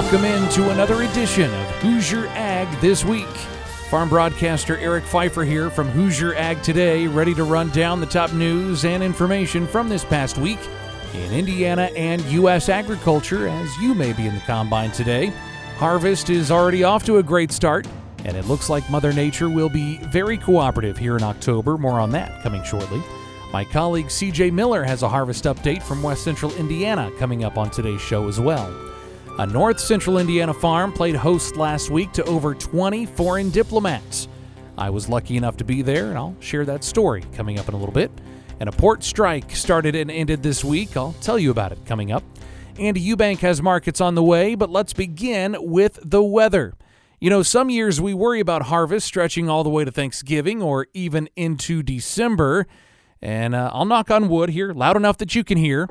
Welcome into another edition of Hoosier Ag This Week. Farm broadcaster Eric Pfeiffer here from Hoosier Ag Today, ready to run down the top news and information from this past week in Indiana and U.S. agriculture, as you may be in the combine today. Harvest is already off to a great start, and it looks like Mother Nature will be very cooperative here in October. More on that coming shortly. My colleague CJ Miller has a harvest update from West Central Indiana coming up on today's show as well. A North Central Indiana farm played host last week to over 20 foreign diplomats. I was lucky enough to be there, and I'll share that story coming up in a little bit. And a port strike started and ended this week. I'll tell you about it coming up. Andy Eubank has markets on the way, but let's begin with the weather. You know, some years we worry about harvest stretching all the way to Thanksgiving or even into December. And I'll knock on wood here, loud enough that you can hear.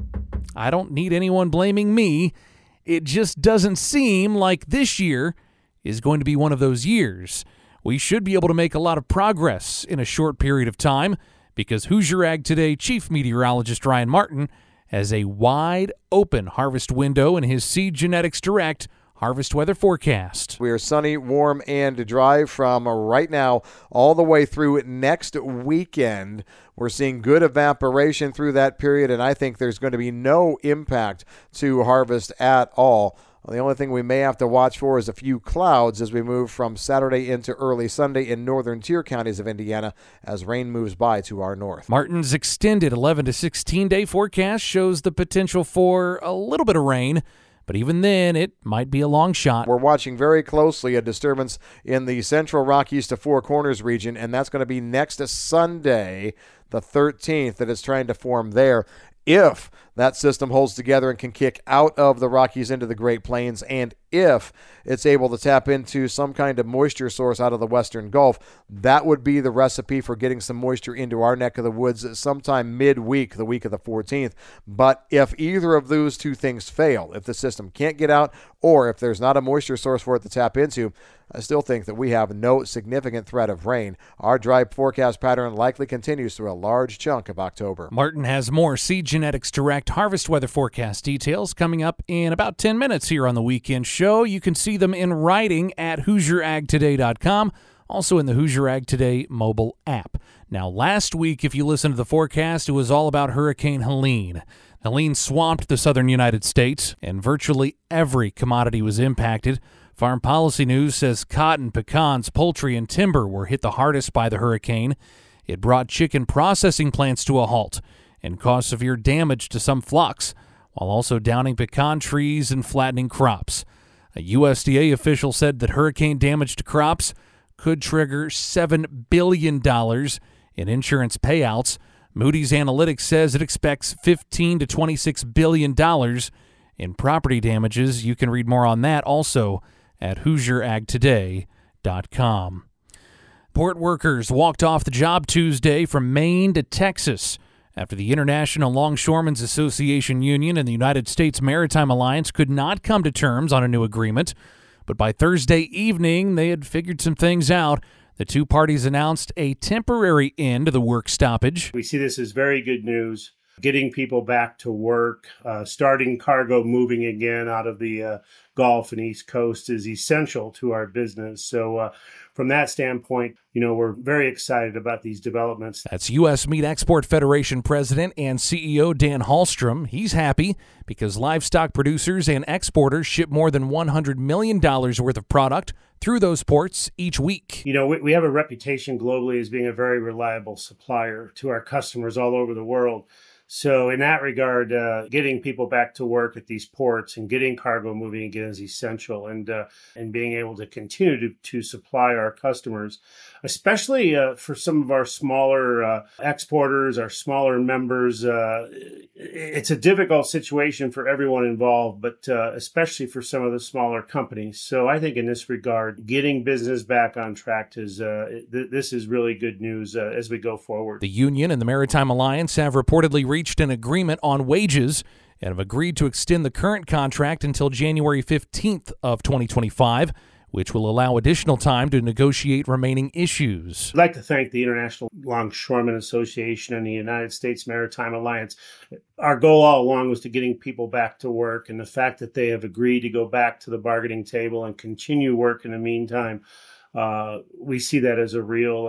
I don't need anyone blaming me. It just doesn't seem like this year is going to be one of those years. We should be able to make a lot of progress in a short period of time because Hoosier Ag Today Chief Meteorologist Ryan Martin has a wide open harvest window in his Seed Genetics Direct harvest weather forecast. We are sunny, warm, and dry from right now all the way through next weekend. We're seeing good evaporation through that period, and I think there's going to be no impact to harvest at all. The only thing we may have to watch for is a few clouds as we move from Saturday into early Sunday in northern tier counties of Indiana as rain moves by to our north. Martin's extended 11 to 16-day forecast shows the potential for a little bit of rain, but even then, it might be a long shot. We're watching very closely a disturbance in the central Rockies to Four Corners region, and that's going to be next Sunday, the 13th, that is trying to form there. If that system holds together and can kick out of the Rockies into the Great Plains, and if it's able to tap into some kind of moisture source out of the Western Gulf, that would be the recipe for getting some moisture into our neck of the woods sometime midweek, the week of the 14th. But if either of those two things fail, if the system can't get out or if there's not a moisture source for it to tap into, I still think that we have no significant threat of rain. Our dry forecast pattern likely continues through a large chunk of October. Martin has more Seed Genetics Direct harvest weather forecast details coming up in about 10 minutes here on the weekend show. You can see them in writing at HoosierAgToday.com, also in the Hoosier Ag Today mobile app. Now, last week, if you listened to the forecast, it was all about Hurricane Helene. Helene swamped the southern United States, and virtually every commodity was impacted. Farm Policy News says cotton, pecans, poultry, and timber were hit the hardest by the hurricane. It brought chicken processing plants to a halt and caused severe damage to some flocks, while also downing pecan trees and flattening crops. A USDA official said that hurricane damage to crops could trigger $7 billion in insurance payouts. Moody's Analytics says it expects $15 to $26 billion in property damages. You can read more on that also at HoosierAgToday.com. Port workers walked off the job Tuesday from Maine to Texas after the International Longshoremen's Association Union and the United States Maritime Alliance could not come to terms on a new agreement. But by Thursday evening, they had figured some things out. The two parties announced a temporary end to the work stoppage. We see this as very good news. Getting people back to work, starting cargo moving again out of the Gulf and East Coast is essential to our business. So from that standpoint, we're very excited about these developments. That's U.S. Meat Export Federation President and CEO Dan Hallstrom. He's happy because livestock producers and exporters ship more than $100 million worth of product through those ports each week. We have a reputation globally as being a very reliable supplier to our customers all over the world. So in that regard, getting people back to work at these ports and getting cargo moving again is essential, and being able to continue to supply our customers, especially for some of our smaller exporters, our smaller members. It's a difficult situation for everyone involved, but especially for some of the smaller companies. So I think in this regard, getting business back on track this is really good news as we go forward. The union and the Maritime Alliance have reportedly reached an agreement on wages and have agreed to extend the current contract until January 15th of 2025, which will allow additional time to negotiate remaining issues. I'd like to thank the International Longshoremen Association and the United States Maritime Alliance. Our goal all along was to getting people back to work, and the fact that they have agreed to go back to the bargaining table and continue work in the meantime, we see that as a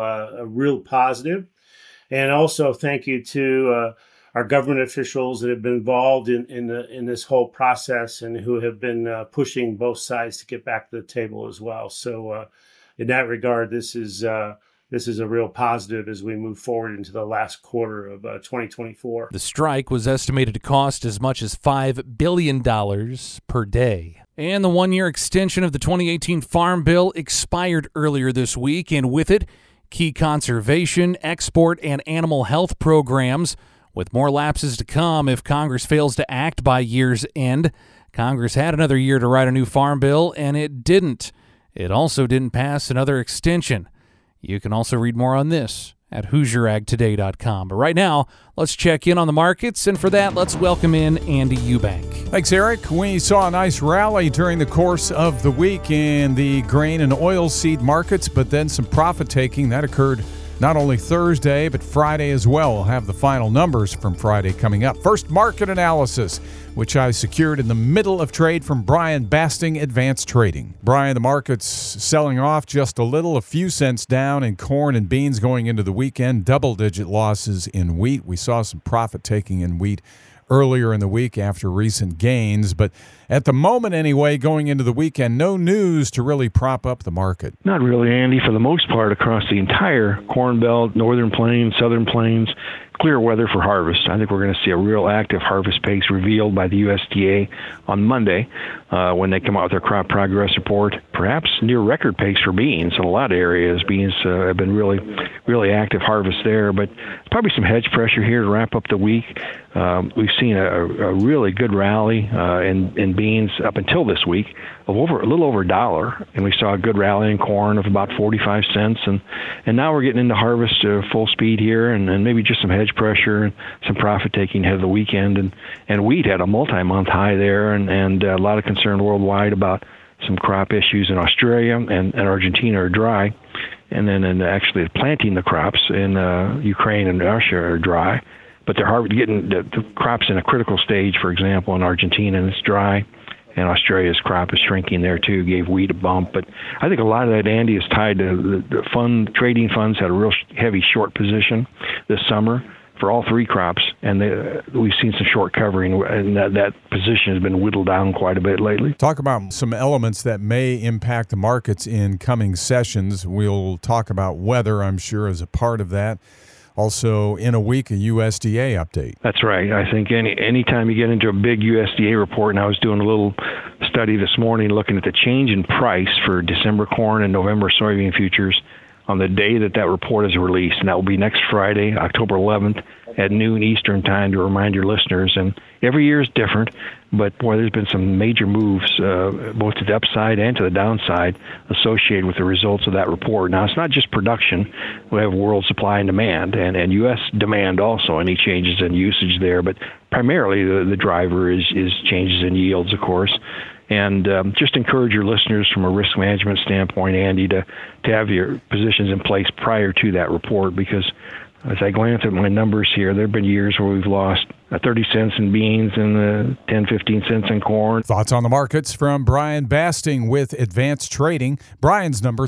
real positive. And also thank you to our government officials that have been involved in this whole process and who have been pushing both sides to get back to the table as well. So in that regard, this is a real positive as we move forward into the last quarter of 2024. The strike was estimated to cost as much as $5 billion per day. And the one-year extension of the 2018 Farm Bill expired earlier this week, and with it, key conservation, export, and animal health programs, with more lapses to come if Congress fails to act by year's end. Congress had another year to write a new farm bill, and it didn't. It also didn't pass another extension. You can also read more on this at HoosierAgToday.com. But right now, let's check in on the markets, and for that, let's welcome in Andy Eubank. Thanks, Eric. We saw a nice rally during the course of the week in the grain and oilseed markets, but then some profit-taking that occurred not only Thursday, but Friday as well. We'll have the final numbers from Friday coming up. First, market analysis, which I secured in the middle of trade from Brian Basting, Advanced Trading. Brian, the market's selling off just a few cents down in corn and beans going into the weekend, double-digit losses in wheat. We saw some profit-taking in wheat earlier in the week after recent gains. But at the moment anyway, going into the weekend, no news to really prop up the market. Not really, Andy. For the most part, across the entire Corn Belt, Northern Plains, Southern Plains, clear weather for harvest. I think we're going to see a real active harvest pace revealed by the USDA on Monday when they come out with their crop progress report. Perhaps near record pace for beans in a lot of areas. Beans have been really active harvest there, but probably some hedge pressure here to wrap up the week. We've seen a really good rally in beans up until this week of a little over $1, and we saw a good rally in corn of about 45 cents, and now we're getting into harvest full speed here, and maybe just some hedge pressure and some profit taking ahead of the weekend, and wheat had a multi-month high there, and a lot of concern worldwide about some crop issues in Australia and Argentina are dry, and then actually planting the crops in Ukraine and Russia are dry. But they're getting the crops in a critical stage, for example, in Argentina, and it's dry. And Australia's crop is shrinking there, too, gave wheat a bump. But I think a lot of that, Andy, is tied to the trading funds had a real heavy short position this summer for all three crops. And we've seen some short covering, and that position has been whittled down quite a bit lately. Talk about some elements that may impact the markets in coming sessions. We'll talk about weather, I'm sure, as a part of that. Also, in a week, a USDA update. That's right. I think anytime you get into a big USDA report, and I was doing a little study this morning looking at the change in price for December corn and November soybean futures on the day that report is released, and that will be next Friday, October 11th at noon Eastern time, to remind your listeners. And every year is different, but boy, there's been some major moves, both to the upside and to the downside, associated with the results of that report. Now, it's not just production. We have world supply and demand, and U.S. demand also, any changes in usage there, but primarily the driver is changes in yields, of course. And just encourage your listeners from a risk management standpoint, Andy, to have your positions in place prior to that report, because as I glance at my numbers here, there have been years where we've lost 30 cents in beans and 10, 15 cents in corn. Thoughts on the markets from Brian Basting with Advanced Trading. Brian's number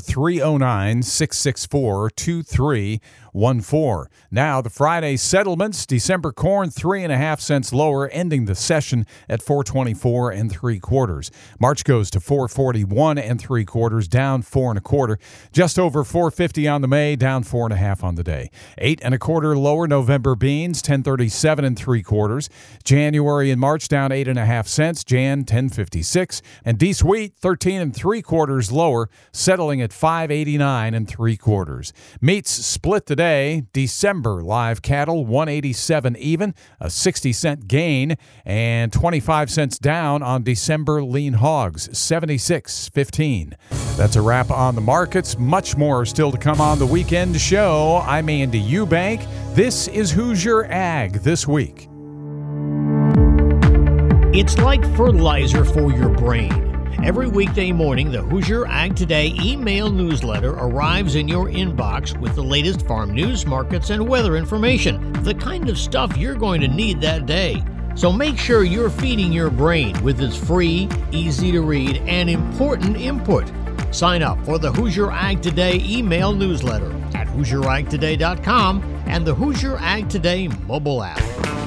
309-664-2314. Now the Friday settlements. December corn 3.5 cents lower, ending the session at 424 3/4. March goes to 441 3/4, down 4 1/4. Just over 450 on the May, down 4.5 on the day. 8 1/4 lower November beans, 1037 3/4. January and March down 8.5 cents. Jan 1056, and Dees wheat 13 3/4 lower, settling at 589 3/4. Meats split today. December live cattle 187 even, a 60-cent gain, and 25 cents down on December lean hogs 76.15. That's a wrap on the markets. Much more still to come on the weekend show. I'm Andy Eubank. This is Hoosier Ag This Week. It's like fertilizer for your brain. Every weekday morning, the Hoosier Ag Today email newsletter arrives in your inbox with the latest farm news, markets, and weather information, the kind of stuff you're going to need that day. So make sure you're feeding your brain with its free, easy-to-read, and important input. Sign up for the Hoosier Ag Today email newsletter at HoosierAgToday.com and the Hoosier Ag Today mobile app.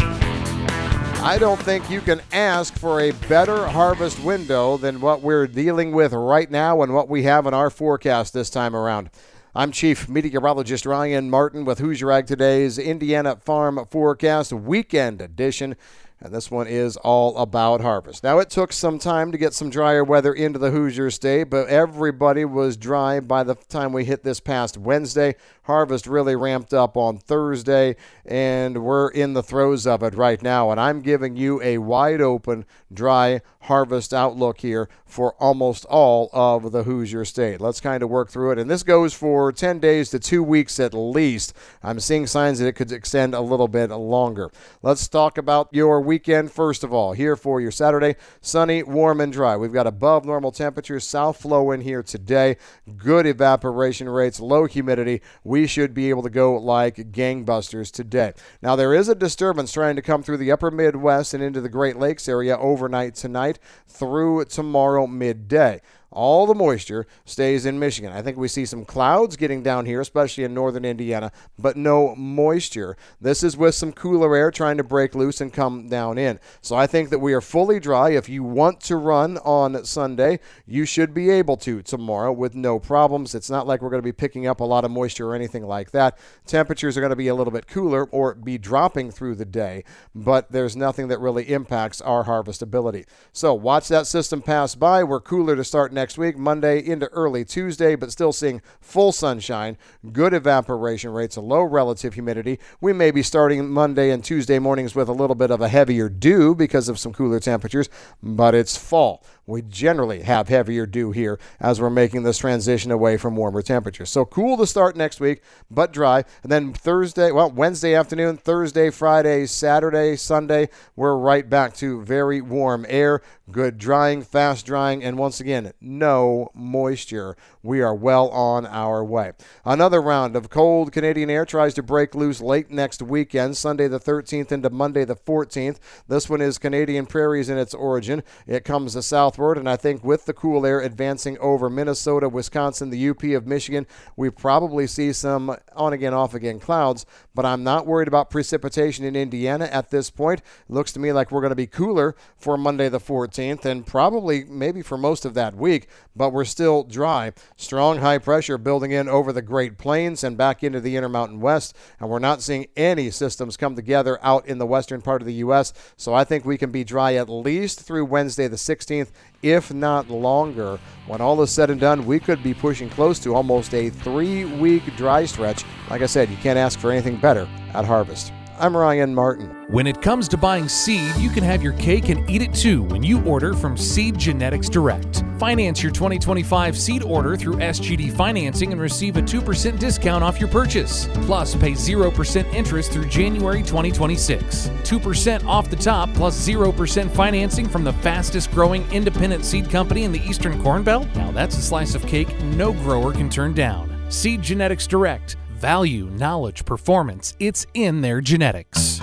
I don't think you can ask for a better harvest window than what we're dealing with right now and what we have in our forecast this time around. I'm Chief Meteorologist Ryan Martin with Hoosier Ag Today's Indiana Farm Forecast Weekend Edition. And this one is all about harvest. Now, it took some time to get some drier weather into the Hoosier State, but everybody was dry by the time we hit this past Wednesday. Harvest really ramped up on Thursday, and we're in the throes of it right now. And I'm giving you a wide open, dry harvest outlook here for almost all of the Hoosier State. Let's kind of work through it. And this goes for 10 days to 2 weeks at least. I'm seeing signs that it could extend a little bit longer. Let's talk about your weekend first of all. Here for your Saturday, sunny, warm, and dry. We've got above normal temperatures, south flow in here today, good evaporation rates, low humidity. We should be able to go like gangbusters today. Now, there is a disturbance trying to come through the upper Midwest and into the Great Lakes area overnight tonight through tomorrow midday. All the moisture stays in Michigan. I think we see some clouds getting down here, especially in northern Indiana, but no moisture. This is with some cooler air trying to break loose and come down in. So I think that we are fully dry. If you want to run on Sunday, you should be able to tomorrow with no problems. It's not like we're going to be picking up a lot of moisture or anything like that. Temperatures are going to be a little bit cooler or be dropping through the day, but there's nothing that really impacts our harvestability. So watch that system pass by. We're cooler to start next week, Monday into early Tuesday, but still seeing full sunshine, good evaporation rates, a low relative humidity. We may be starting Monday and Tuesday mornings with a little bit of a heavier dew because of some cooler temperatures, but it's fall. We generally have heavier dew here as we're making this transition away from warmer temperatures. So cool to start next week, but dry. And then Wednesday afternoon, Thursday, Friday, Saturday, Sunday, we're right back to very warm air, good drying, fast drying, and once again, no moisture. We are well on our way. Another round of cold Canadian air tries to break loose late next weekend, Sunday the 13th into Monday the 14th. This one is Canadian prairies in its origin. It comes southward, and I think with the cool air advancing over Minnesota, Wisconsin, the UP of Michigan, we probably see some on-again, off-again clouds, but I'm not worried about precipitation in Indiana at this point. It looks to me like we're going to be cooler for Monday the 14th and probably maybe for most of that week, but we're still dry. Strong high pressure building in over the Great Plains and back into the Intermountain West, and we're not seeing any systems come together out in the western part of the U.S., so I think we can be dry at least through Wednesday the 16th, if not longer. When all is said and done, we could be pushing close to almost a 3-week dry stretch. Like I said, you can't ask for anything better at harvest. I'm Ryan Martin. When it comes to buying seed, you can have your cake and eat it too when you order from Seed Genetics Direct. Finance your 2025 seed order through SGD financing and receive a 2% discount off your purchase. Plus, pay 0% interest through January 2026. 2% off the top plus 0% financing from the fastest growing independent seed company in the Eastern Corn Belt? Now that's a slice of cake no grower can turn down. Seed Genetics Direct. Value, knowledge, performance. It's in their genetics.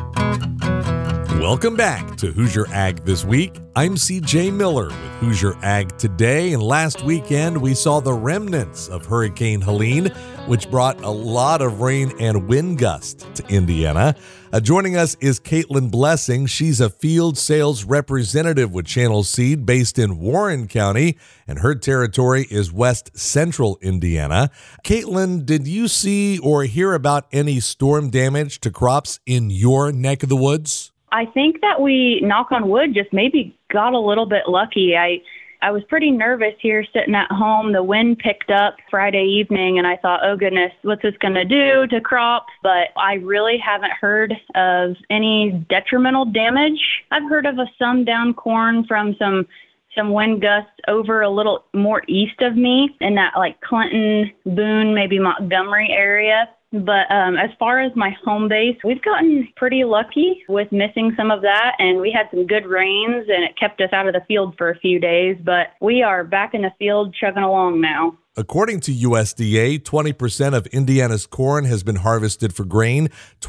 Welcome back to Hoosier Ag This Week. I'm C.J. Miller with Hoosier Ag Today, and last weekend we saw the remnants of Hurricane Helene, which brought a lot of rain and wind gusts to Indiana. Joining us is Caitlin Blessing. She's a field sales representative with Channel Seed based in Warren County, and her territory is West Central Indiana. Caitlin, did you see or hear about any storm damage to crops in your neck of the woods? I think that we, knock on wood, just maybe got a little bit lucky. I was pretty nervous here sitting at home. The wind picked up Friday evening, and I thought, oh, goodness, what's this going to do to crops? But I really haven't heard of any detrimental damage. I've heard of some down corn from some wind gusts over a little more east of me in that like Clinton, Boone, maybe Montgomery area. But as far as my home base, we've gotten pretty lucky with missing some of that, and we had some good rains, and it kept us out of the field for a few days, but we are back in the field chugging along now. According to USDA, 20% of Indiana's corn has been harvested for grain.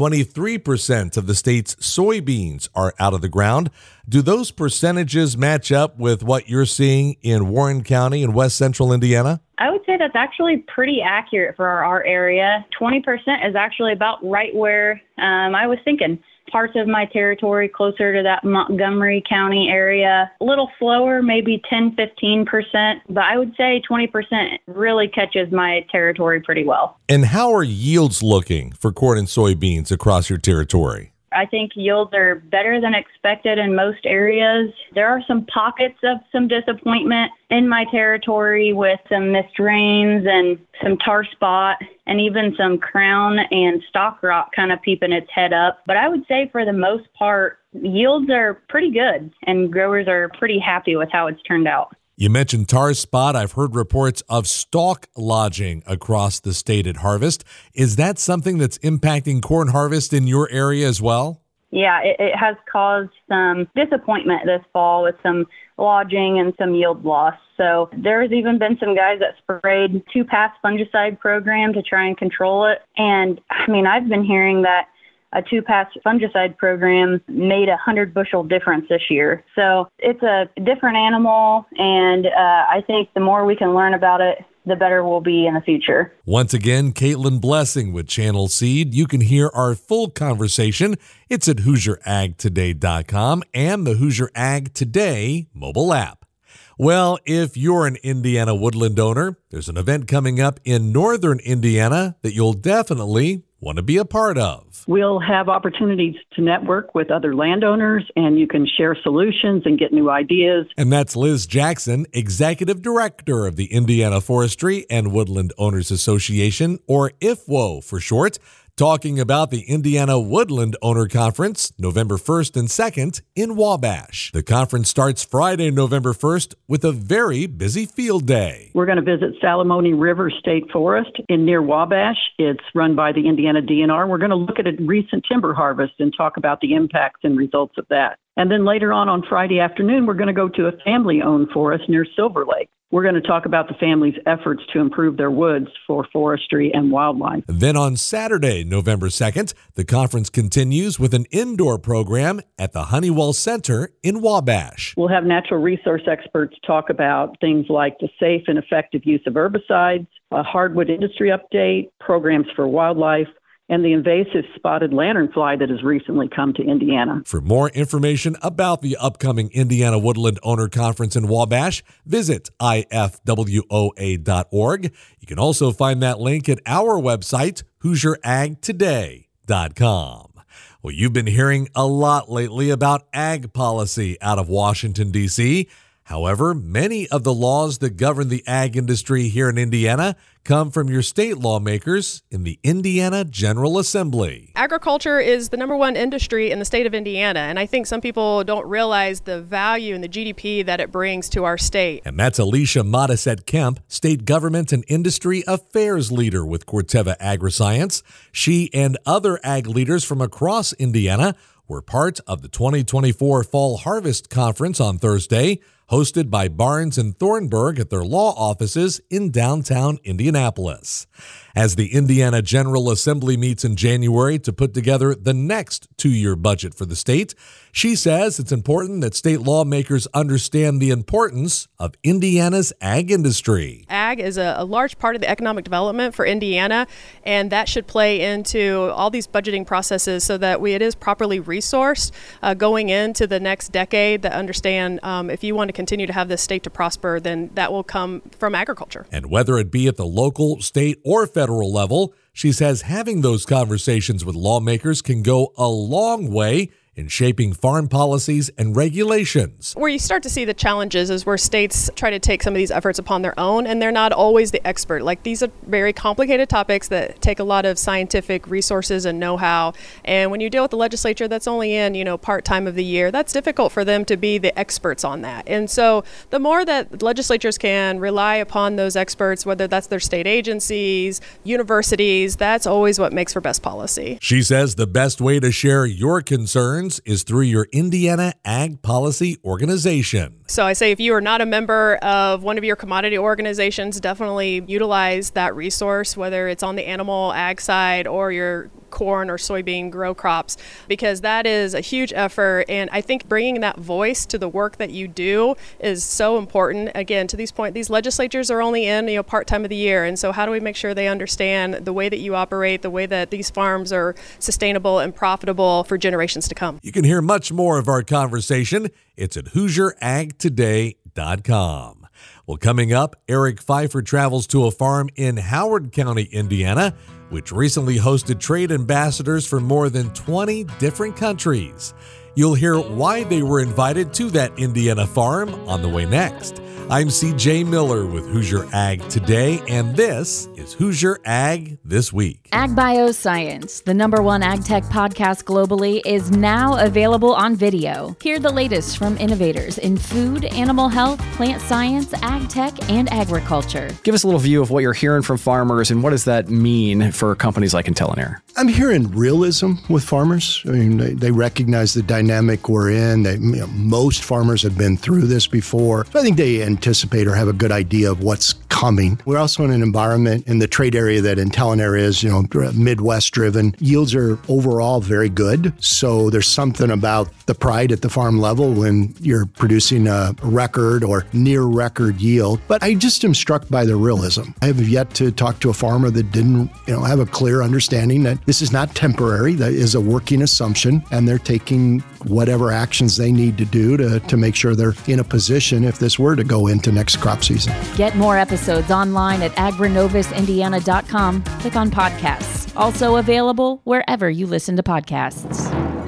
23% of the state's soybeans are out of the ground. Do those percentages match up with what you're seeing in Warren County in west central Indiana? I would say that's actually pretty accurate for our area. 20% is actually about right where I was thinking. Parts of my territory closer to that Montgomery County area, a little slower, maybe 10-15%, but I would say 20% really catches my territory pretty well. And how are yields looking for corn and soybeans across your territory? I think yields are better than expected in most areas. There are some pockets of some disappointment in my territory with some missed rains and some tar spot and even some crown and stock rock kind of peeping its head up. But I would say for the most part, yields are pretty good and growers are pretty happy with how it's turned out. You mentioned tar spot. I've heard reports of stalk lodging across the state at harvest. Is that something that's impacting corn harvest in your area as well? Yeah, it has caused some disappointment this fall with some lodging and some yield loss. So there's even been some guys that sprayed 2-pass fungicide program to try and control it. And I mean, I've been hearing that a 2-pass fungicide program made 100 bushel difference this year. So it's a different animal, and I think the more we can learn about it, the better we'll be in the future. Once again, Caitlin Blessing with Channel Seed. You can hear our full conversation. It's at HoosierAgToday.com and the Hoosier Ag Today mobile app. Well, if you're an Indiana woodland owner, there's an event coming up in northern Indiana that you'll definitely want to be a part of. We'll have opportunities to network with other landowners, and you can share solutions and get new ideas. And that's Liz Jackson, Executive Director of the Indiana Forestry and Woodland Owners Association, or IFWO for short, talking about the Indiana Woodland Owner Conference, November 1st and 2nd in Wabash. The conference starts Friday, November 1st with a very busy field day. We're going to visit Salamone River State Forest near Wabash. It's run by the Indiana DNR. We're going to look at a recent timber harvest and talk about the impacts and results of that. And then later on Friday afternoon, we're going to go to a family-owned forest near Silver Lake. We're going to talk about the family's efforts to improve their woods for forestry and wildlife. Then on Saturday, November 2nd, the conference continues with an indoor program at the Honeywell Center in Wabash. We'll have natural resource experts talk about things like the safe and effective use of herbicides, a hardwood industry update, programs for wildlife, and the invasive spotted lanternfly that has recently come to Indiana. For more information about the upcoming Indiana Woodland Owner Conference in Wabash, visit ifwoa.org. You can also find that link at our website, HoosierAgToday.com. Well, you've been hearing a lot lately about ag policy out of Washington, D.C. However, many of the laws that govern the ag industry here in Indiana come from your state lawmakers in the Indiana General Assembly. Agriculture is the number one industry in the state of Indiana, and I think some people don't realize the value and the GDP that it brings to our state. And that's Alicia Modisette Kemp, State Government and Industry Affairs Leader with Corteva Agriscience. She and other ag leaders from across Indiana were part of the 2024 Fall Harvest Conference on Thursday, hosted by Barnes and Thornburg at their law offices in downtown Indianapolis. As the Indiana General Assembly meets in January to put together the next two-year budget for the state, she says it's important that state lawmakers understand the importance of Indiana's ag industry. Ag is a large part of the economic development for Indiana, and that should play into all these budgeting processes so that it is properly resourced going into the next decade, that understand if you want to continue to have this state to prosper, then that will come from agriculture. And whether it be at the local, state, or federal level, she says having those conversations with lawmakers can go a long way in shaping farm policies and regulations. Where you start to see the challenges is where states try to take some of these efforts upon their own, and they're not always the expert. Like, these are very complicated topics that take a lot of scientific resources and know-how. And when you deal with the legislature that's only in, part-time of the year, that's difficult for them to be the experts on that. And so the more that legislatures can rely upon those experts, whether that's their state agencies, universities, that's always what makes for best policy. She says the best way to share your concerns is through your Indiana Ag Policy Organization. So I say, if you are not a member of one of your commodity organizations, definitely utilize that resource, whether it's on the animal ag side or your corn or soybean grow crops, because that is a huge effort. And I think bringing that voice to the work that you do is so important. Again, to these legislatures are only in, part-time of the year. And so how do we make sure they understand the way that you operate, the way that these farms are sustainable and profitable for generations to come? You can hear much more of our conversation. It's at HoosierAgToday.com. Well, coming up, Eric Pfeiffer travels to a farm in Howard County, Indiana, which recently hosted trade ambassadors from more than 20 different countries. You'll hear why they were invited to that Indiana farm on the way next. I'm C.J. Miller with Hoosier Ag Today, and this is Hoosier Ag This Week. Ag Bioscience, the #1 ag tech podcast globally, is now available on video. Hear the latest from innovators in food, animal health, plant science, ag tech, and agriculture. Give us a little view of what you're hearing from farmers, and what does that mean for companies like IntelliNair? I'm hearing realism with farmers. I mean, they recognize the dynamic we're in. Most farmers have been through this before. So I think they anticipate or have a good idea of what's coming. We're also in an environment in the trade area that IntelliNair is, Midwest driven. Yields are overall very good. So there's something about the pride at the farm level when you're producing a record or near record yield. But I just am struck by the realism. I have yet to talk to a farmer that didn't, have a clear understanding that this is not temporary. That is a working assumption, and they're taking whatever actions they need to do to make sure they're in a position if this were to go into next crop season. Get more episodes online at agrinovusindiana.com. Click on podcasts. Also available wherever you listen to podcasts.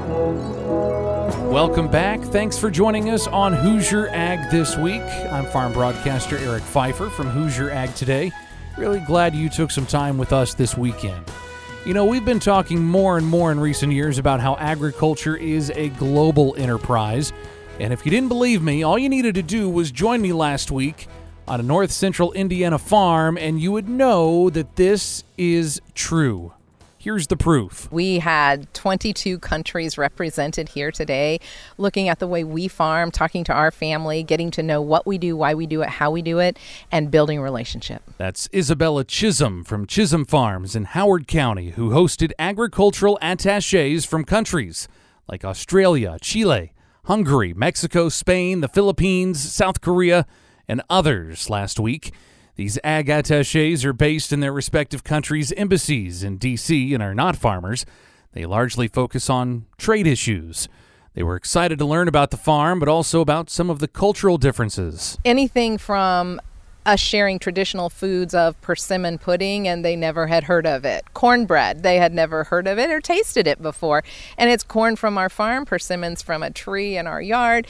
Welcome back. Thanks for joining us on Hoosier Ag This Week. I'm farm broadcaster Eric Pfeiffer from Hoosier Ag Today. Really glad you took some time with us this weekend. We've been talking more and more in recent years about how agriculture is a global enterprise. And if you didn't believe me, all you needed to do was join me last week on a north central Indiana farm, and you would know that this is true. Here's the proof. We had 22 countries represented here today, looking at the way we farm, talking to our family, getting to know what we do, why we do it, how we do it, and building a relationship. That's Isabella Chisholm from Chisholm Farms in Howard County, who hosted agricultural attachés from countries like Australia, Chile, Hungary, Mexico, Spain, the Philippines, South Korea, and others last week. These ag attachés are based in their respective countries' embassies in D.C. and are not farmers. They largely focus on trade issues. They were excited to learn about the farm, but also about some of the cultural differences. Anything from us sharing traditional foods of persimmon pudding, and they never had heard of it. Cornbread, they had never heard of it or tasted it before. And it's corn from our farm, persimmons from a tree in our yard.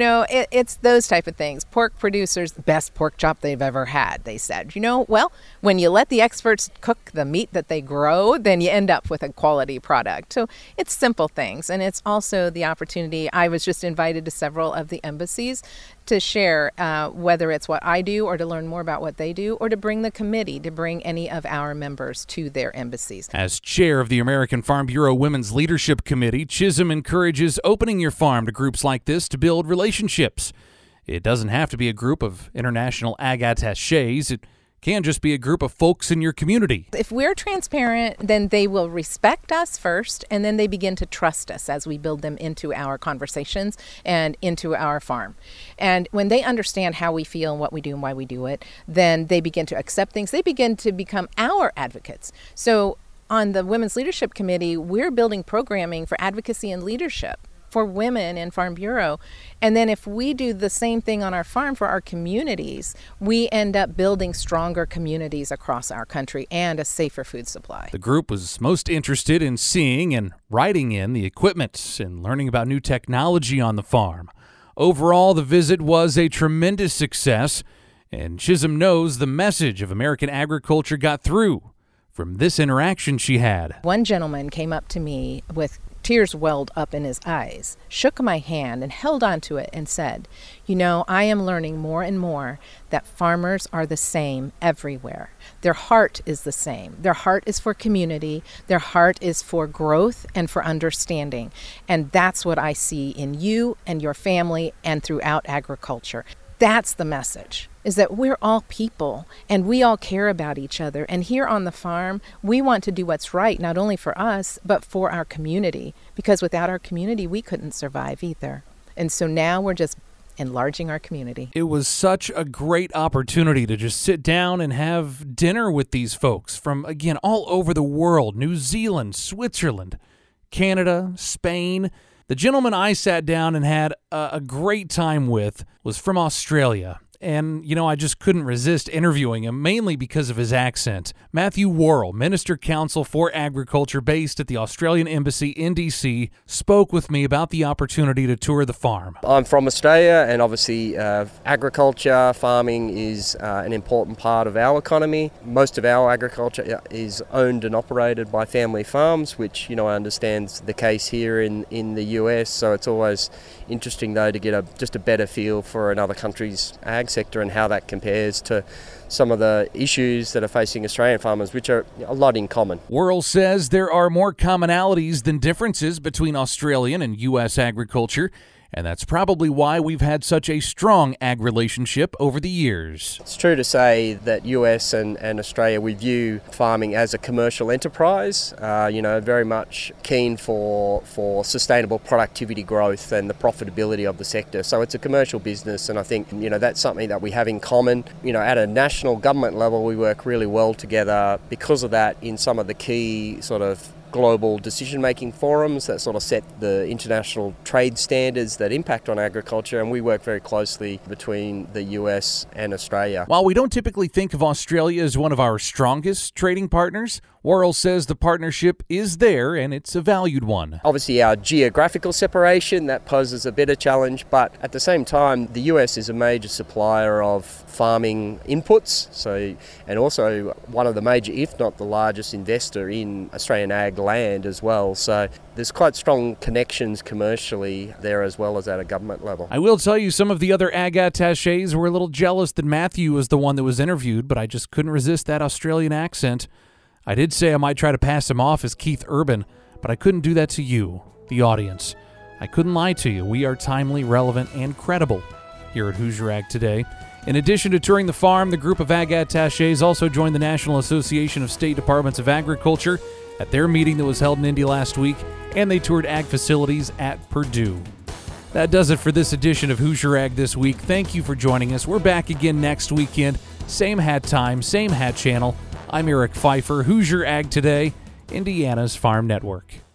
It's those type of things. Pork producers, the best pork chop they've ever had, they said. When you let the experts cook the meat that they grow, then you end up with a quality product. So it's simple things. And it's also the opportunity. I was just invited to several of the embassies to share whether it's what I do or to learn more about what they do, or to bring the committee, to bring any of our members to their embassies. As chair of the American Farm Bureau Women's Leadership Committee, Chisholm encourages opening your farm to groups like this to build relationships. It doesn't have to be a group of international ag attachés. It can just be a group of folks in your community. If we're transparent, then they will respect us first, and then they begin to trust us as we build them into our conversations and into our farm. And when they understand how we feel and what we do and why we do it, then they begin to accept things. They begin to become our advocates. So on the Women's Leadership Committee, we're building programming for advocacy and leadership. for women in Farm Bureau. And then if we do the same thing on our farm for our communities, we end up building stronger communities across our country and a safer food supply. The group was most interested in seeing and riding in the equipment and learning about new technology on the farm. Overall, the visit was a tremendous success, and Chisholm knows the message of American agriculture got through from this interaction she had. One gentleman came up to me with tears welled up in his eyes, shook my hand and held onto it and said, "You know, I am learning more and more that farmers are the same everywhere. Their heart is the same. Their heart is for community. Their heart is for growth and for understanding. And that's what I see in you and your family and throughout agriculture." That's the message, is that we're all people and we all care about each other. And here on the farm, we want to do what's right, not only for us, but for our community, because without our community, we couldn't survive either. And so now we're just enlarging our community. It was such a great opportunity to just sit down and have dinner with these folks from, again, all over the world: New Zealand, Switzerland, Canada, Spain. The gentleman I sat down and had a great time with was from Australia. And, you know, I just couldn't resist interviewing him, mainly because of his accent. Matthew Worrell, Minister Counsel for Agriculture based at the Australian Embassy in D.C., spoke with me about the opportunity to tour the farm. I'm from Australia, and obviously agriculture, farming is an important part of our economy. Most of our agriculture is owned and operated by family farms, which, you know, I understand is the case here in the US. So it's always interesting, though, to get just a better feel for another country's ag sector and how that compares to some of the issues that are facing Australian farmers, which are a lot in common. Worrell says there are more commonalities than differences between Australian and U.S. agriculture, and that's probably why we've had such a strong ag relationship over the years. It's true to say that US and Australia, we view farming as a commercial enterprise, very much keen for sustainable productivity growth and the profitability of the sector. So it's a commercial business, and I think, that's something that we have in common. At a national government level, we work really well together because of that in some of the key sort of global decision-making forums that sort of set the international trade standards that impact on agriculture, and we work very closely between the US and Australia. While we don't typically think of Australia as one of our strongest trading partners, Worrell says the partnership is there and it's a valued one. Obviously, our geographical separation, that poses a bit of challenge, but at the same time, the US is a major supplier of farming inputs, and also one of the major, if not the largest investor in Australian ag land as well. So there's quite strong connections commercially there as well as at a government level. I will tell you, some of the other ag attachés were a little jealous that Matthew was the one that was interviewed, but I just couldn't resist that Australian accent. I did say I might try to pass him off as Keith Urban, but I couldn't do that to you, the audience. I couldn't lie to you. We are timely, relevant, and credible here at Hoosier Ag Today. In addition to touring the farm, the group of ag attachés also joined the National Association of State Departments of Agriculture at their meeting that was held in Indy last week, and they toured ag facilities at Purdue. That does it for this edition of Hoosier Ag This Week. Thank you for joining us. We're back again next weekend. Same hat time, same hat channel. I'm Eric Pfeiffer, Hoosier Ag Today, Indiana's Farm Network.